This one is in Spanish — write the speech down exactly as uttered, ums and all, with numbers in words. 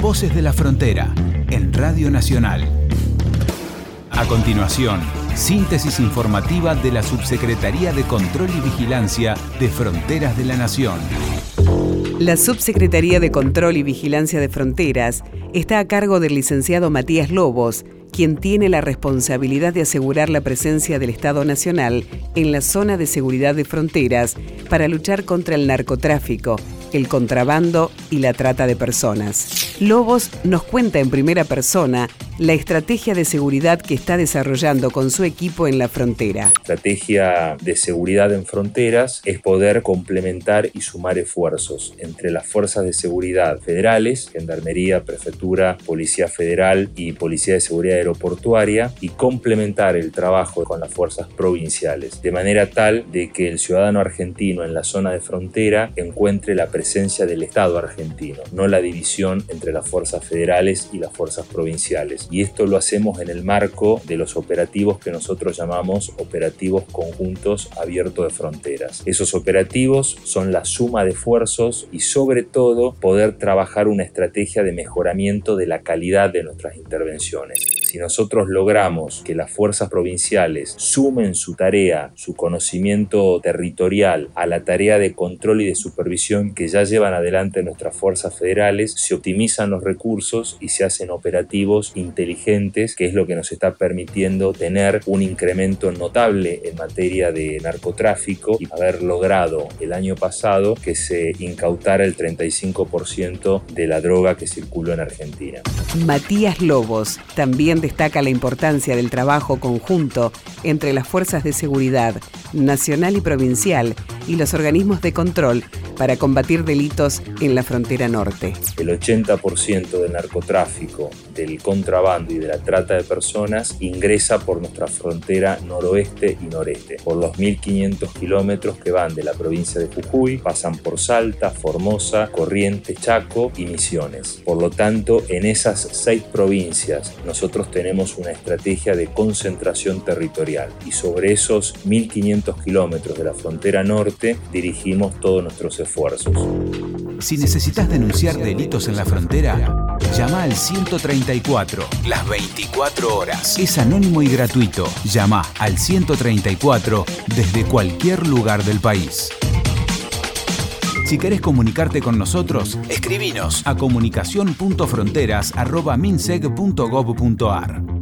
Voces de la Frontera, en Radio Nacional. A continuación, síntesis informativa de la Subsecretaría de Control y Vigilancia de Fronteras de la Nación. La Subsecretaría de Control y Vigilancia de Fronteras está a cargo del licenciado Matías Lobos, quien tiene la responsabilidad de asegurar la presencia del Estado Nacional en la zona de seguridad de fronteras para luchar contra el narcotráfico, el contrabando y la trata de personas. Lobos nos cuenta en primera persona la estrategia de seguridad que está desarrollando con su equipo en la frontera. La estrategia de seguridad en fronteras es poder complementar y sumar esfuerzos entre las fuerzas de seguridad federales, Gendarmería, Prefectura, Policía Federal y Policía de Seguridad Aeroportuaria, y complementar el trabajo con las fuerzas provinciales, de manera tal de que el ciudadano argentino en la zona de frontera encuentre la presencia del Estado argentino, no la división entre las fuerzas federales y las fuerzas provinciales. Y esto lo hacemos en el marco de los operativos que nosotros llamamos operativos conjuntos abiertos de fronteras. Esos operativos son la suma de esfuerzos y, sobre todo, poder trabajar una estrategia de mejoramiento de la calidad de nuestras intervenciones. Si nosotros logramos que las fuerzas provinciales sumen su tarea, su conocimiento territorial a la tarea de control y de supervisión que ya llevan adelante nuestras fuerzas federales, se optimizan los recursos y se hacen operativos inteligentes, que es lo que nos está permitiendo tener un incremento notable en materia de narcotráfico y haber logrado el año pasado que se incautara el treinta y cinco por ciento de la droga que circuló en Argentina. Matías Lobos también destaca la importancia del trabajo conjunto entre las fuerzas de seguridad nacional y provincial y los organismos de control para combatir delitos en la frontera norte. El ochenta por ciento del narcotráfico, del contrabando y de la trata de personas ingresa por nuestra frontera noroeste y noreste, por los mil quinientos kilómetros que van de la provincia de Jujuy, pasan por Salta, Formosa, Corrientes, Chaco y Misiones. Por lo tanto, en esas seis provincias nosotros tenemos una estrategia de concentración territorial y sobre esos mil quinientos kilómetros de la frontera norte dirigimos todos nuestros esfuerzos. Si necesitas denunciar delitos en la frontera, llama al ciento treinta y cuatro, las veinticuatro horas. Es anónimo y gratuito. Llama al ciento treinta y cuatro desde cualquier lugar del país. Si querés comunicarte con nosotros, escribinos a comunicación punto fronteras arroba minseg punto gov punto ar.